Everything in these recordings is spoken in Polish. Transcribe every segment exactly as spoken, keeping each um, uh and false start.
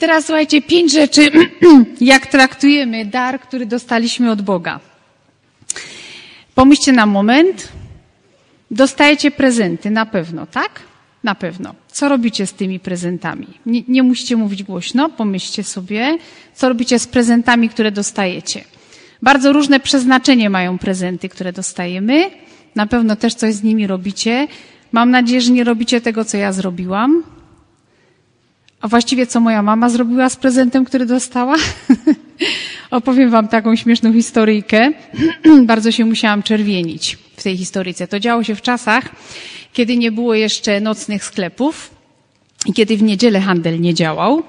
teraz słuchajcie, pięć rzeczy, jak traktujemy dar, który dostaliśmy od Boga. Pomyślcie na moment. Dostajecie prezenty, na pewno, tak? Na pewno. Co robicie z tymi prezentami? Nie, nie musicie mówić głośno, pomyślcie sobie, co robicie z prezentami, które dostajecie. Bardzo różne przeznaczenie mają prezenty, które dostajemy. Na pewno też coś z nimi robicie. Mam nadzieję, że nie robicie tego, co ja zrobiłam. A właściwie co moja mama zrobiła z prezentem, który dostała? Opowiem wam taką śmieszną historyjkę. Bardzo się musiałam czerwienić w tej historyjce. To działo się w czasach, kiedy nie było jeszcze nocnych sklepów i kiedy w niedzielę handel nie działał.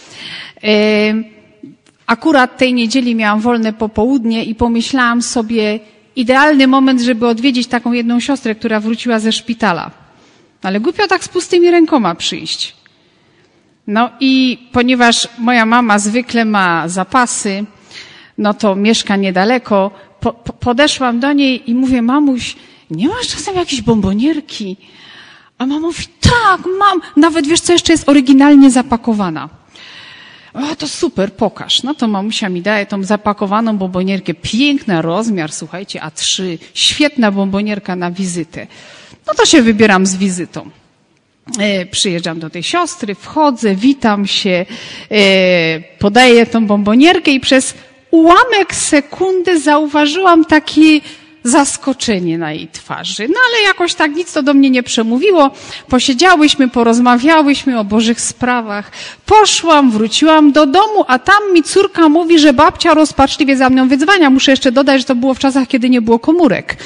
Akurat tej niedzieli miałam wolne popołudnie i pomyślałam sobie, idealny moment, żeby odwiedzić taką jedną siostrę, która wróciła ze szpitala. Ale głupio tak z pustymi rękoma przyjść. No i ponieważ moja mama zwykle ma zapasy, no to mieszka niedaleko, po, po, podeszłam do niej i mówię, mamuś, nie masz czasem jakiejś bombonierki? A mama mówi, tak, mam. Nawet wiesz, co jeszcze jest oryginalnie zapakowana. O, to super, pokaż. No to mamusia mi daje tą zapakowaną bombonierkę. Piękny rozmiar, słuchajcie, A trzy. Świetna bombonierka na wizytę. No to się wybieram z wizytą. E, przyjeżdżam do tej siostry, wchodzę, witam się, e, podaję tą bombonierkę i przez ułamek sekundy zauważyłam takie zaskoczenie na jej twarzy. No ale jakoś tak nic to do mnie nie przemówiło. Posiedziałyśmy, porozmawiałyśmy o Bożych sprawach. Poszłam, wróciłam do domu, a tam mi córka mówi, że babcia rozpaczliwie za mną wyzwania. Muszę jeszcze dodać, że to było w czasach, kiedy nie było komórek.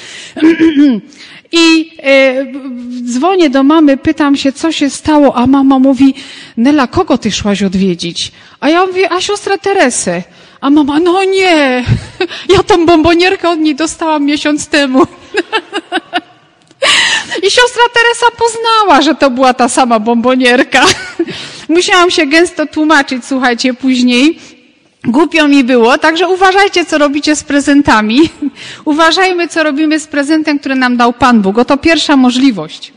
I e, dzwonię do mamy, pytam się, co się stało, a mama mówi, Nela, kogo ty szłaś odwiedzić? A ja mówię, a siostrę Teresę. A mama, no nie, ja tą bombonierkę od niej dostałam miesiąc temu. I siostra Teresa poznała, że to była ta sama bombonierka. Musiałam się gęsto tłumaczyć, słuchajcie, później. Głupio mi było, także uważajcie, co robicie z prezentami. Uważajmy, co robimy z prezentem, który nam dał Pan Bóg. Oto pierwsza możliwość.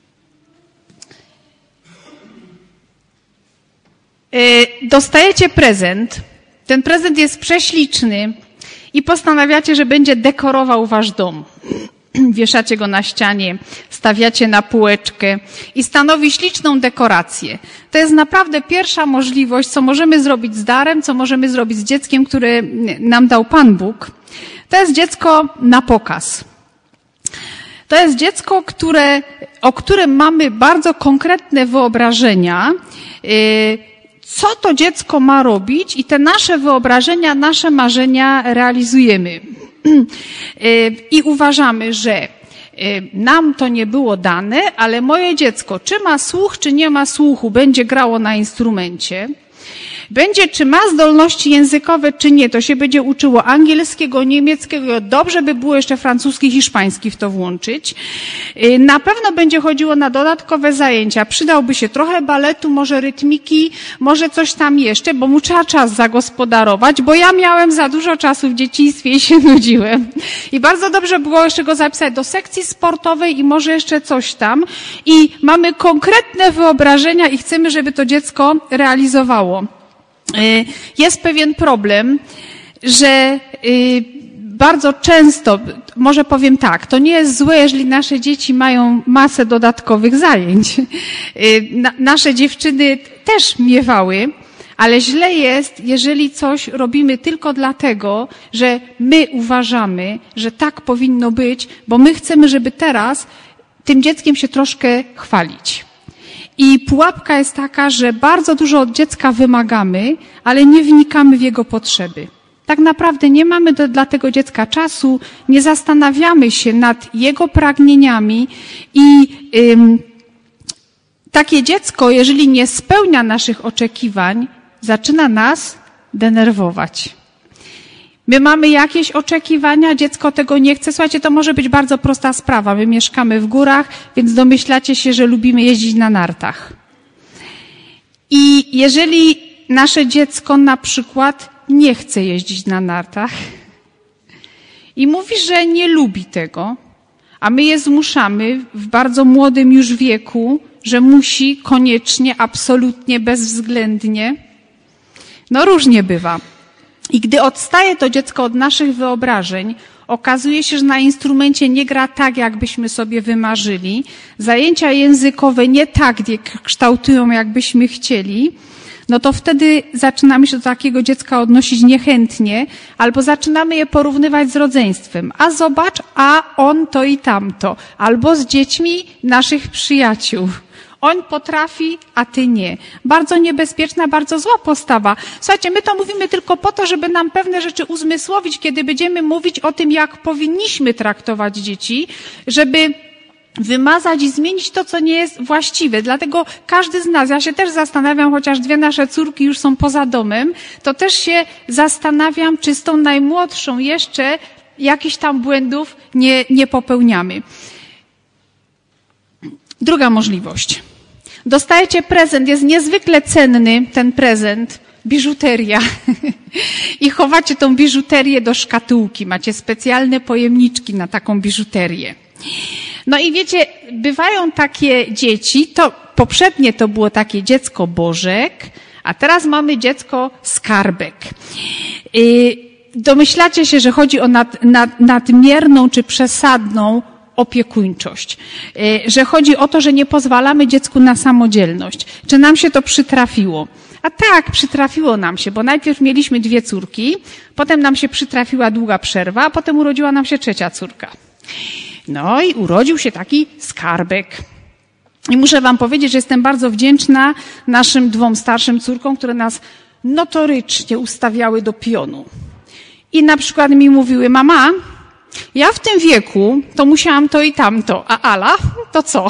Dostajecie prezent. Ten prezent jest prześliczny i postanawiacie, że będzie dekorował wasz dom. Wieszacie go na ścianie, stawiacie na półeczkę i stanowi śliczną dekorację. To jest naprawdę pierwsza możliwość, co możemy zrobić z darem, co możemy zrobić z dzieckiem, które nam dał Pan Bóg. To jest dziecko na pokaz. To jest dziecko, które, o którym mamy bardzo konkretne wyobrażenia, co to dziecko ma robić i te nasze wyobrażenia, nasze marzenia realizujemy. I uważamy, że nam to nie było dane, ale moje dziecko, czy ma słuch, czy nie ma słuchu, będzie grało na instrumencie. Będzie, czy ma zdolności językowe, czy nie, to się będzie uczyło angielskiego, niemieckiego, dobrze by było jeszcze francuski, hiszpański w to włączyć. Na pewno będzie chodziło na dodatkowe zajęcia. Przydałby się trochę baletu, może rytmiki, może coś tam jeszcze, bo mu trzeba czas zagospodarować, bo ja miałem za dużo czasu w dzieciństwie i się nudziłem. I bardzo dobrze było jeszcze go zapisać do sekcji sportowej i może jeszcze coś tam. I mamy konkretne wyobrażenia i chcemy, żeby to dziecko realizowało. Jest pewien problem, że bardzo często, może powiem tak, to nie jest złe, jeżeli nasze dzieci mają masę dodatkowych zajęć. Nasze dziewczyny też miewały, ale źle jest, jeżeli coś robimy tylko dlatego, że my uważamy, że tak powinno być, bo my chcemy, żeby teraz tym dzieckiem się troszkę chwalić. I pułapka jest taka, że bardzo dużo od dziecka wymagamy, ale nie wnikamy w jego potrzeby. Tak naprawdę nie mamy do, dla tego dziecka czasu, nie zastanawiamy się nad jego pragnieniami i ym, takie dziecko, jeżeli nie spełnia naszych oczekiwań, zaczyna nas denerwować. My mamy jakieś oczekiwania, dziecko tego nie chce. Słuchajcie, to może być bardzo prosta sprawa. My mieszkamy w górach, więc domyślacie się, że lubimy jeździć na nartach. I jeżeli nasze dziecko na przykład nie chce jeździć na nartach i mówi, że nie lubi tego, a my je zmuszamy w bardzo młodym już wieku, że musi koniecznie, absolutnie, bezwzględnie, No różnie bywa. I gdy odstaje to dziecko od naszych wyobrażeń, okazuje się, że na instrumencie nie gra tak, jakbyśmy sobie wymarzyli, zajęcia językowe nie tak kształtują, jakbyśmy chcieli, no to wtedy zaczynamy się do takiego dziecka odnosić niechętnie, albo zaczynamy je porównywać z rodzeństwem. A zobacz, a on to i tamto. Albo z dziećmi naszych przyjaciół. On potrafi, a ty nie. Bardzo niebezpieczna, bardzo zła postawa. Słuchajcie, my to mówimy tylko po to, żeby nam pewne rzeczy uzmysłowić, kiedy będziemy mówić o tym, jak powinniśmy traktować dzieci, żeby wymazać i zmienić to, co nie jest właściwe. Dlatego każdy z nas, ja się też zastanawiam, chociaż dwie nasze córki już są poza domem, to też się zastanawiam, czy z tą najmłodszą jeszcze jakichś tam błędów nie, nie popełniamy. Druga możliwość. Dostajecie prezent, jest niezwykle cenny ten prezent, biżuteria. I chowacie tą biżuterię do szkatułki. Macie specjalne pojemniczki na taką biżuterię. No i wiecie, bywają takie dzieci, to poprzednie to było takie dziecko Bożek, a teraz mamy dziecko Skarbek. Domyślacie się, że chodzi o nad, nad, nadmierną czy przesadną opiekuńczość, że chodzi o to, że nie pozwalamy dziecku na samodzielność. Czy nam się to przytrafiło? A tak, przytrafiło nam się, bo najpierw mieliśmy dwie córki, potem nam się przytrafiła długa przerwa, a potem urodziła nam się trzecia córka. No i urodził się taki Skarbek. I muszę wam powiedzieć, że jestem bardzo wdzięczna naszym dwóm starszym córkom, które nas notorycznie ustawiały do pionu. I na przykład mi mówiły, mama, ja w tym wieku to musiałam to i tamto, a Ala to co?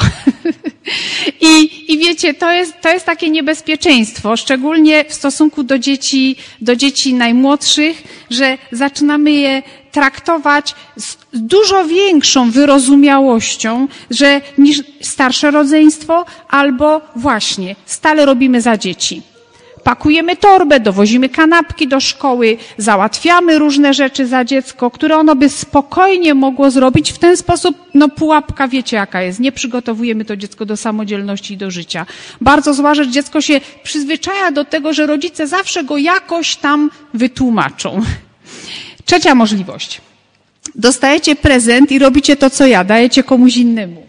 I, I wiecie, to jest, to jest takie niebezpieczeństwo, szczególnie w stosunku do dzieci, do dzieci najmłodszych, że zaczynamy je traktować z dużo większą wyrozumiałością, że niż starsze rodzeństwo, albo właśnie stale robimy za dzieci. Pakujemy torbę, dowozimy kanapki do szkoły, załatwiamy różne rzeczy za dziecko, które ono by spokojnie mogło zrobić w ten sposób, no pułapka wiecie jaka jest, nie przygotowujemy to dziecko do samodzielności i do życia. Bardzo zła rzecz, dziecko się przyzwyczaja do tego, że rodzice zawsze go jakoś tam wytłumaczą. Trzecia możliwość. Dostajecie prezent i robicie to, co ja, dajecie komuś innemu.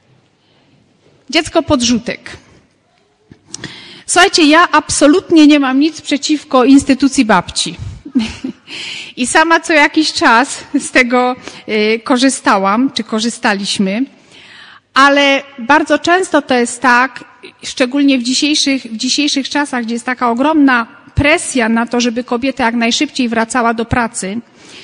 Dziecko podrzutek. Słuchajcie, ja absolutnie nie mam nic przeciwko instytucji babci. I sama co jakiś czas z tego y, korzystałam, czy korzystaliśmy, ale bardzo często to jest tak, szczególnie w dzisiejszych, w dzisiejszych czasach, gdzie jest taka ogromna presja na to, żeby kobieta jak najszybciej wracała do pracy,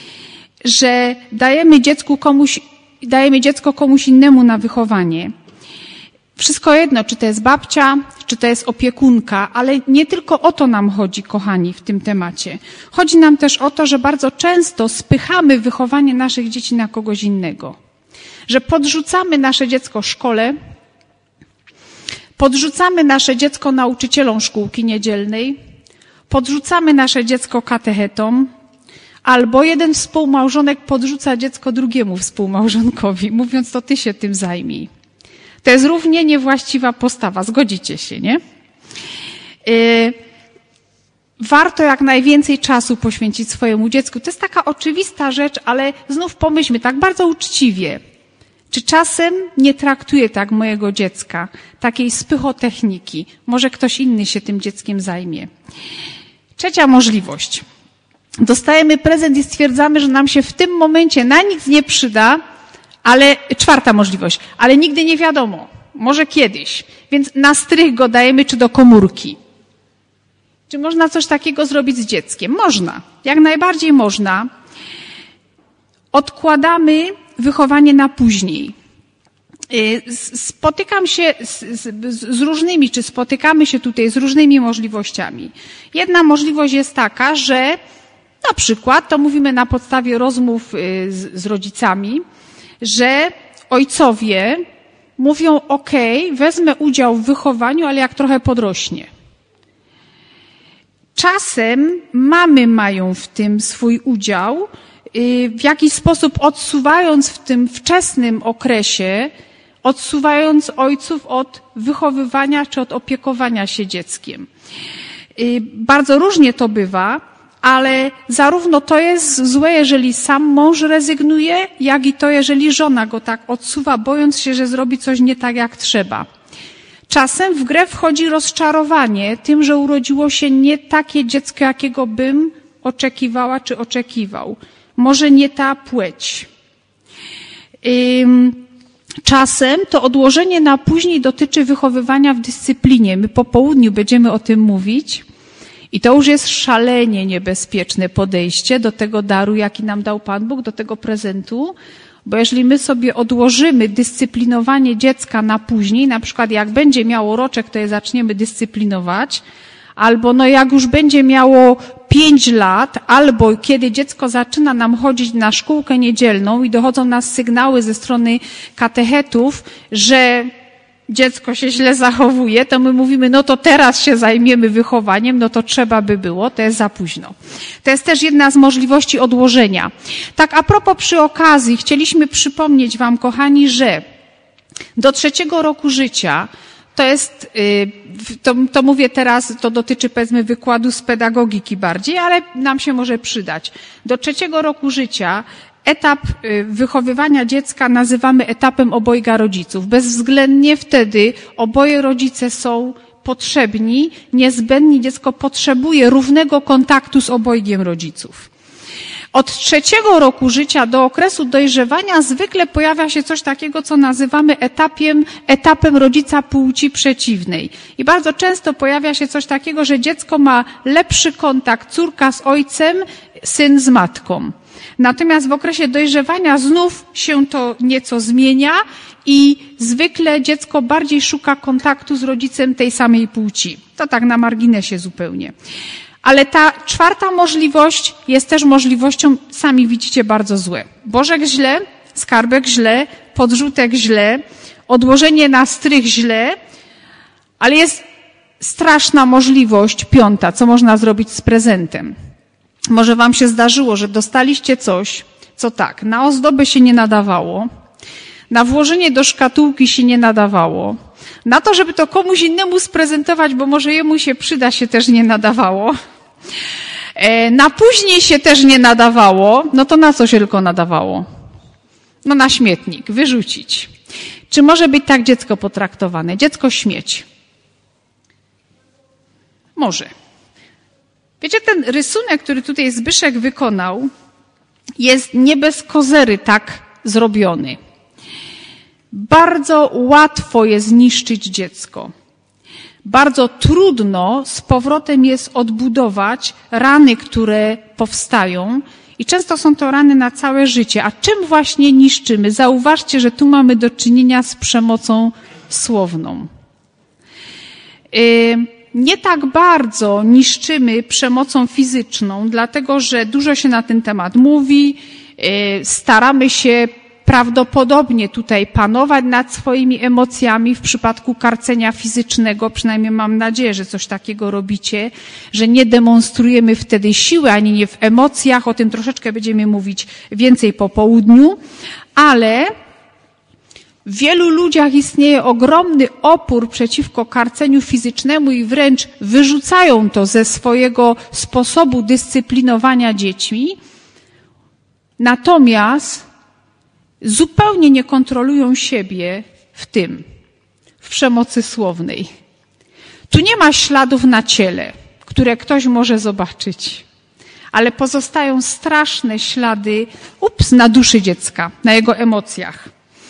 że dajemy dziecku komuś, dajemy dziecko komuś innemu na wychowanie. Wszystko jedno, czy to jest babcia, czy to jest opiekunka, ale nie tylko o to nam chodzi, kochani, w tym temacie. Chodzi nam też o to, że bardzo często spychamy wychowanie naszych dzieci na kogoś innego. Że podrzucamy nasze dziecko szkole, podrzucamy nasze dziecko nauczycielom szkółki niedzielnej, podrzucamy nasze dziecko katechetom, albo jeden współmałżonek podrzuca dziecko drugiemu współmałżonkowi, mówiąc, to ty się tym zajmij. To jest równie niewłaściwa postawa, zgodzicie się, nie? Yy, warto jak najwięcej czasu poświęcić swojemu dziecku. To jest taka oczywista rzecz, ale znów pomyślmy tak bardzo uczciwie. Czy czasem nie traktuję tak mojego dziecka, takiej spychotechniki? Może ktoś inny się tym dzieckiem zajmie. Trzecia możliwość. Dostajemy prezent i stwierdzamy, że nam się w tym momencie na nic nie przyda, ale czwarta możliwość, ale nigdy nie wiadomo, może kiedyś, więc na strych go dajemy czy do komórki. Czy można coś takiego zrobić z dzieckiem? Można, jak najbardziej można. Odkładamy wychowanie na później. Spotykam się z, z, z różnymi, czy spotykamy się tutaj z różnymi możliwościami. Jedna możliwość jest taka, że na przykład, to mówimy na podstawie rozmów z, z rodzicami, że ojcowie mówią, okej, wezmę udział w wychowaniu, ale jak trochę podrośnie. Czasem mamy mają w tym swój udział, w jakiś sposób odsuwając w tym wczesnym okresie, odsuwając ojców od wychowywania czy od opiekowania się dzieckiem. Bardzo różnie to bywa, ale zarówno to jest złe, jeżeli sam mąż rezygnuje, jak i to, jeżeli żona go tak odsuwa, bojąc się, że zrobi coś nie tak, jak trzeba. Czasem w grę wchodzi rozczarowanie tym, że urodziło się nie takie dziecko, jakiego bym oczekiwała czy oczekiwał. Może nie ta płeć. Czasem to odłożenie na później dotyczy wychowywania w dyscyplinie. My po południu będziemy o tym mówić. I to już jest szalenie niebezpieczne podejście do tego daru, jaki nam dał Pan Bóg, do tego prezentu. Bo jeżeli my sobie odłożymy dyscyplinowanie dziecka na później, na przykład jak będzie miało roczek, to je zaczniemy dyscyplinować, albo no jak już będzie miało pięć lat, albo kiedy dziecko zaczyna nam chodzić na szkółkę niedzielną i dochodzą nas sygnały ze strony katechetów, że dziecko się źle zachowuje, to my mówimy, no to teraz się zajmiemy wychowaniem, no to trzeba by było, to jest za późno. To jest też jedna z możliwości odłożenia. Tak a propos przy okazji, chcieliśmy przypomnieć wam, kochani, że do trzeciego roku życia, to jest, to, to mówię teraz, to dotyczy powiedzmy wykładu z pedagogiki bardziej, ale nam się może przydać. Do trzeciego roku życia etap wychowywania dziecka nazywamy etapem obojga rodziców. Bezwzględnie wtedy oboje rodzice są potrzebni, niezbędni. Dziecko potrzebuje równego kontaktu z obojgiem rodziców. Od trzeciego roku życia do okresu dojrzewania zwykle pojawia się coś takiego, co nazywamy etapem, etapem rodzica płci przeciwnej. I bardzo często pojawia się coś takiego, że dziecko ma lepszy kontakt, córka z ojcem, syn z matką. Natomiast w okresie dojrzewania znów się to nieco zmienia i zwykle dziecko bardziej szuka kontaktu z rodzicem tej samej płci. To tak na marginesie zupełnie. Ale ta czwarta możliwość jest też możliwością, sami widzicie, bardzo złe. Bożek źle, skarbek źle, podrzutek źle, odłożenie na strych źle, ale jest straszna możliwość piąta, co można zrobić z prezentem. Może wam się zdarzyło, że dostaliście coś, co tak, na ozdobę się nie nadawało, na włożenie do szkatułki się nie nadawało, na to, żeby to komuś innemu sprezentować, bo może jemu się przyda, się też nie nadawało, na później się też nie nadawało, no to na co się tylko nadawało? No na śmietnik, wyrzucić. Czy może być tak dziecko potraktowane? Dziecko śmieć. Może. Wiecie, ten rysunek, który tutaj Zbyszek wykonał, jest nie bez kozery tak zrobiony. Bardzo łatwo jest zniszczyć dziecko. Bardzo trudno z powrotem jest odbudować rany, które powstają i często są to rany na całe życie. A czym właśnie niszczymy? Zauważcie, że tu mamy do czynienia z przemocą słowną. Yy, Nie tak bardzo niszczymy przemocą fizyczną, dlatego że dużo się na ten temat mówi, staramy się prawdopodobnie tutaj panować nad swoimi emocjami w przypadku karcenia fizycznego, przynajmniej mam nadzieję, że coś takiego robicie, że nie demonstrujemy wtedy siły, ani nie w emocjach, o tym troszeczkę będziemy mówić więcej po południu, ale w wielu ludziach istnieje ogromny opór przeciwko karceniu fizycznemu i wręcz wyrzucają to ze swojego sposobu dyscyplinowania dziećmi. Natomiast zupełnie nie kontrolują siebie w tym, w przemocy słownej. Tu nie ma śladów na ciele, które ktoś może zobaczyć, ale pozostają straszne ślady, ups, na duszy dziecka, na jego emocjach.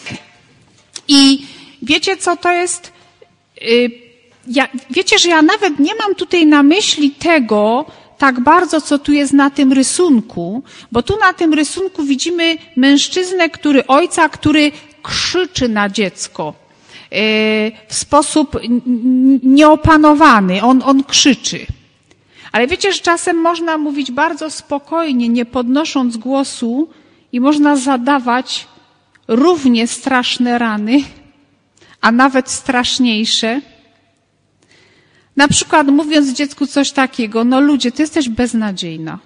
I wiecie, co to jest? Ja, wiecie, że ja nawet nie mam tutaj na myśli tego tak bardzo, co tu jest na tym rysunku, bo tu na tym rysunku widzimy mężczyznę, który ojca, który krzyczy na dziecko w sposób nieopanowany. On, on krzyczy. Ale wiecie, że czasem można mówić bardzo spokojnie, nie podnosząc głosu i można zadawać równie straszne rany, a nawet straszniejsze. Na przykład mówiąc dziecku coś takiego, no ludzie, ty jesteś beznadziejna.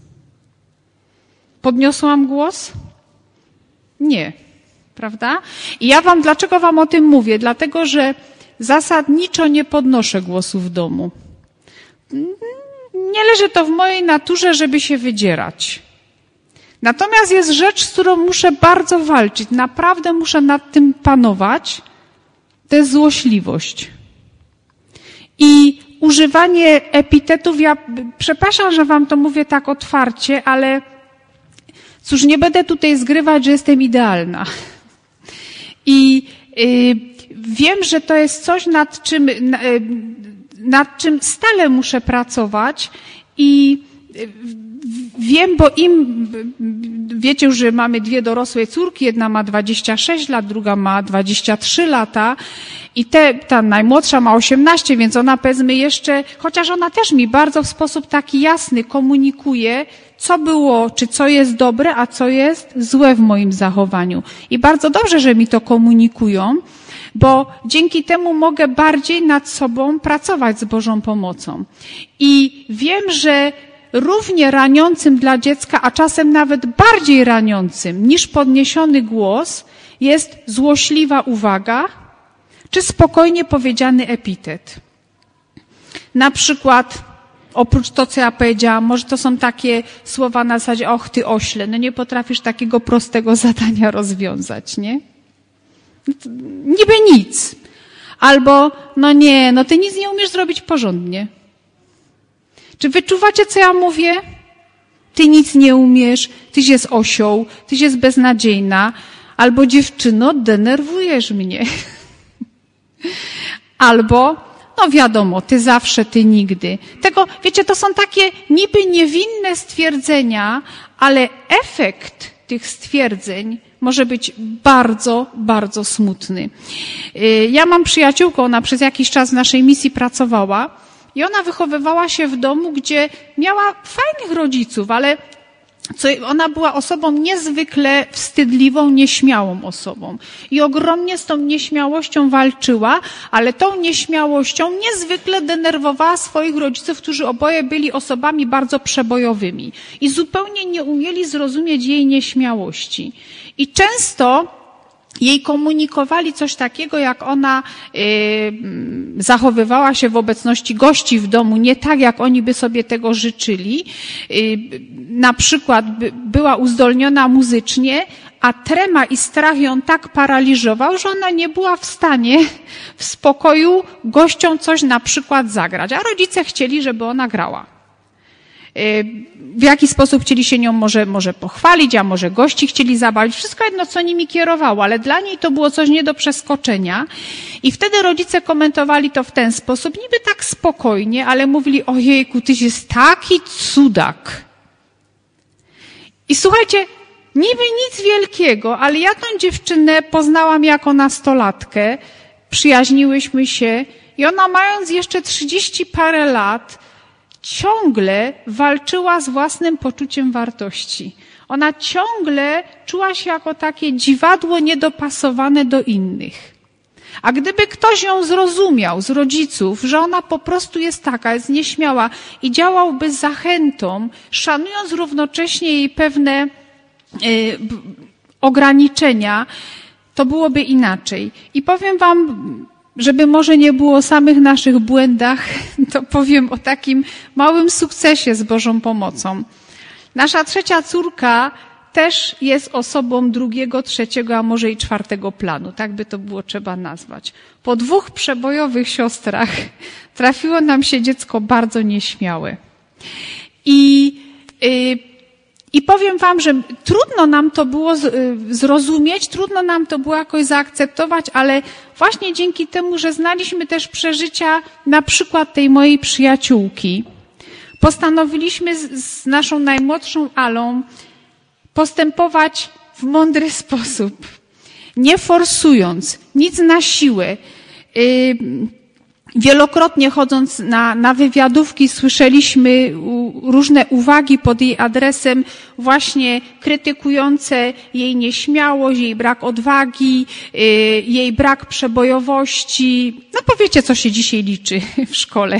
Podniosłam głos? Nie, prawda? I ja wam, dlaczego wam o tym mówię? Dlatego, że zasadniczo nie podnoszę głosu w domu. nie leży to w mojej naturze, żeby się wydzierać. Natomiast jest rzecz, z którą muszę bardzo walczyć. Naprawdę muszę nad tym panować. To jest złośliwość. I używanie epitetów, ja przepraszam, że wam to mówię tak otwarcie, ale cóż, nie będę tutaj zgrywać, że jestem idealna. I y, wiem, że to jest coś, nad czym, na, y, nad czym stale muszę pracować i y, wiem, bo im, wiecie już, że mamy dwie dorosłe córki, jedna ma dwadzieścia sześć lat, druga ma dwadzieścia trzy lata i te, ta najmłodsza ma osiemnaście, więc ona powiedzmy jeszcze, chociaż ona też mi bardzo w sposób taki jasny komunikuje, co było, czy co jest dobre, a co jest złe w moim zachowaniu. I bardzo dobrze, że mi to komunikują, bo dzięki temu mogę bardziej nad sobą pracować z Bożą pomocą. I wiem, że równie raniącym dla dziecka, a czasem nawet bardziej raniącym niż podniesiony głos jest złośliwa uwaga czy spokojnie powiedziany epitet. Na przykład, oprócz to, co ja powiedziałam, może to są takie słowa na zasadzie, och ty ośle, no nie potrafisz takiego prostego zadania rozwiązać, nie? Niby nic. Albo, no nie, no ty nic nie umiesz zrobić porządnie. Czy wyczuwacie, co ja mówię? Ty nic nie umiesz, tyś jest osioł, tyś jest beznadziejna, albo dziewczyno, denerwujesz mnie. Albo, no wiadomo, ty zawsze, ty nigdy. Tego, wiecie, to są takie niby niewinne stwierdzenia, ale efekt tych stwierdzeń może być bardzo, bardzo smutny. Ja mam przyjaciółkę, ona przez jakiś czas w naszej misji pracowała i ona wychowywała się w domu, gdzie miała fajnych rodziców, ale co, ona była osobą niezwykle wstydliwą, nieśmiałą osobą. I ogromnie z tą nieśmiałością walczyła, ale tą nieśmiałością niezwykle denerwowała swoich rodziców, którzy oboje byli osobami bardzo przebojowymi. I zupełnie nie umieli zrozumieć jej nieśmiałości. I często jej komunikowali coś takiego, jak ona y, zachowywała się w obecności gości w domu, nie tak, jak oni by sobie tego życzyli. Y, na przykład by, była uzdolniona muzycznie, a trema i strach ją tak paraliżował, że ona nie była w stanie w spokoju gościom coś na przykład zagrać. A rodzice chcieli, żeby ona grała. W jaki sposób chcieli się nią może, może pochwalić, a może gości chcieli zabawić. Wszystko jedno, co nimi kierowało, ale dla niej to było coś nie do przeskoczenia. I wtedy rodzice komentowali to w ten sposób, niby tak spokojnie, ale mówili, ojejku, tyś jest taki cudak. I słuchajcie, niby nic wielkiego, ale ja tą dziewczynę poznałam jako nastolatkę, przyjaźniłyśmy się i ona mając jeszcze trzydzieści parę lat, ciągle walczyła z własnym poczuciem wartości. Ona ciągle czuła się jako takie dziwadło niedopasowane do innych. A gdyby ktoś ją zrozumiał z rodziców, że ona po prostu jest taka, jest nieśmiała i działałby z zachętą, szanując równocześnie jej pewne y, ograniczenia, to byłoby inaczej. I powiem wam, żeby może nie było o samych naszych błędach, to powiem o takim małym sukcesie z Bożą pomocą. Nasza trzecia córka też jest osobą drugiego, trzeciego, a może i czwartego planu. Tak by to było trzeba nazwać. Po dwóch przebojowych siostrach trafiło nam się dziecko bardzo nieśmiałe. I yy, I powiem wam, że trudno nam to było zrozumieć, trudno nam to było jakoś zaakceptować, ale właśnie dzięki temu, że znaliśmy też przeżycia na przykład tej mojej przyjaciółki, postanowiliśmy z, z naszą najmłodszą Alą postępować w mądry sposób, nie forsując, nic na siłę. Yy, Wielokrotnie chodząc na, na wywiadówki słyszeliśmy różne uwagi pod jej adresem właśnie krytykujące jej nieśmiałość, jej brak odwagi, jej brak przebojowości. No powiecie, co się dzisiaj liczy w szkole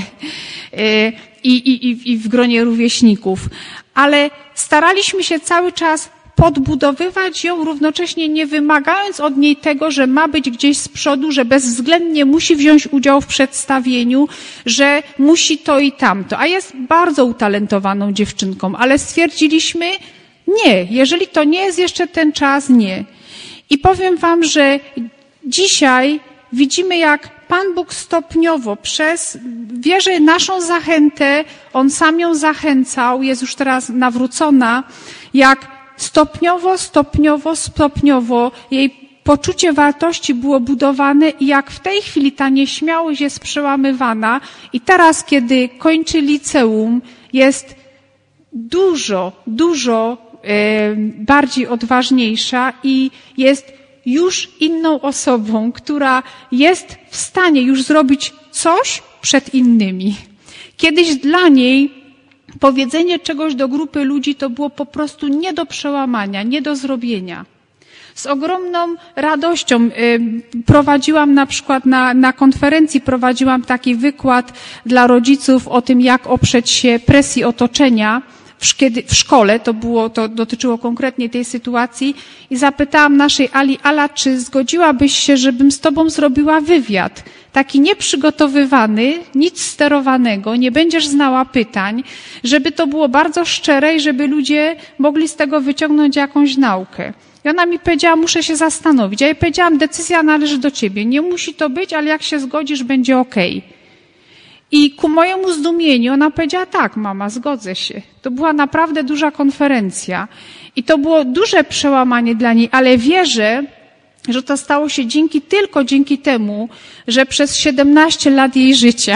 i, i, i w gronie rówieśników. Ale staraliśmy się cały czas podbudowywać ją, równocześnie nie wymagając od niej tego, że ma być gdzieś z przodu, że bezwzględnie musi wziąć udział w przedstawieniu, że musi to i tamto. A jest bardzo utalentowaną dziewczynką, ale stwierdziliśmy nie, jeżeli to nie jest jeszcze ten czas, nie. I powiem wam, że dzisiaj widzimy, jak Pan Bóg stopniowo przez, wierzę, naszą zachętę, On sam ją zachęcał, jest już teraz nawrócona, jak stopniowo, stopniowo, stopniowo jej poczucie wartości było budowane i jak w tej chwili ta nieśmiałość jest przełamywana i teraz, kiedy kończy liceum, jest dużo, dużo e, bardziej odważniejsza i jest już inną osobą, która jest w stanie już zrobić coś przed innymi. Kiedyś dla niej powiedzenie czegoś do grupy ludzi to było po prostu nie do przełamania, nie do zrobienia. Z ogromną radością prowadziłam na przykład na, na konferencji, prowadziłam taki wykład dla rodziców o tym, jak oprzeć się presji otoczenia w szkole, to było, to dotyczyło konkretnie tej sytuacji i zapytałam naszej Ali, Ala, czy zgodziłabyś się, żebym z tobą zrobiła wywiad? Taki nieprzygotowywany, nic sterowanego, nie będziesz znała pytań, żeby to było bardzo szczere i żeby ludzie mogli z tego wyciągnąć jakąś naukę. I ona mi powiedziała, muszę się zastanowić. Ja jej powiedziałam, decyzja należy do ciebie. Nie musi to być, ale jak się zgodzisz, będzie okej. I ku mojemu zdumieniu ona powiedziała, tak, mama, zgodzę się. To była naprawdę duża konferencja i to było duże przełamanie dla niej, ale wierzę, że to stało się dzięki, tylko dzięki temu, że przez siedemnaście lat jej życia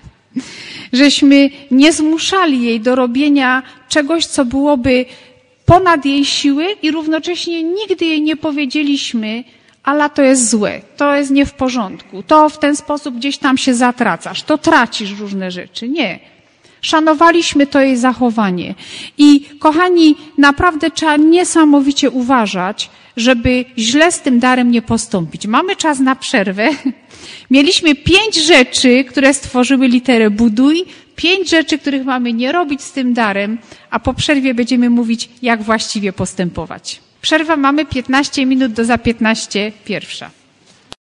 żeśmy nie zmuszali jej do robienia czegoś, co byłoby ponad jej siły i równocześnie nigdy jej nie powiedzieliśmy, Ala, to jest złe, to jest nie w porządku, to w ten sposób gdzieś tam się zatracasz, to tracisz różne rzeczy. Nie. Szanowaliśmy to jej zachowanie. I kochani, naprawdę trzeba niesamowicie uważać, żeby źle z tym darem nie postąpić. Mamy czas na przerwę. Mieliśmy pięć rzeczy, które stworzyły literę buduj, pięć rzeczy, których mamy nie robić z tym darem, a po przerwie będziemy mówić, jak właściwie postępować. Przerwa mamy piętnaście minut do za piętnaście pierwsza.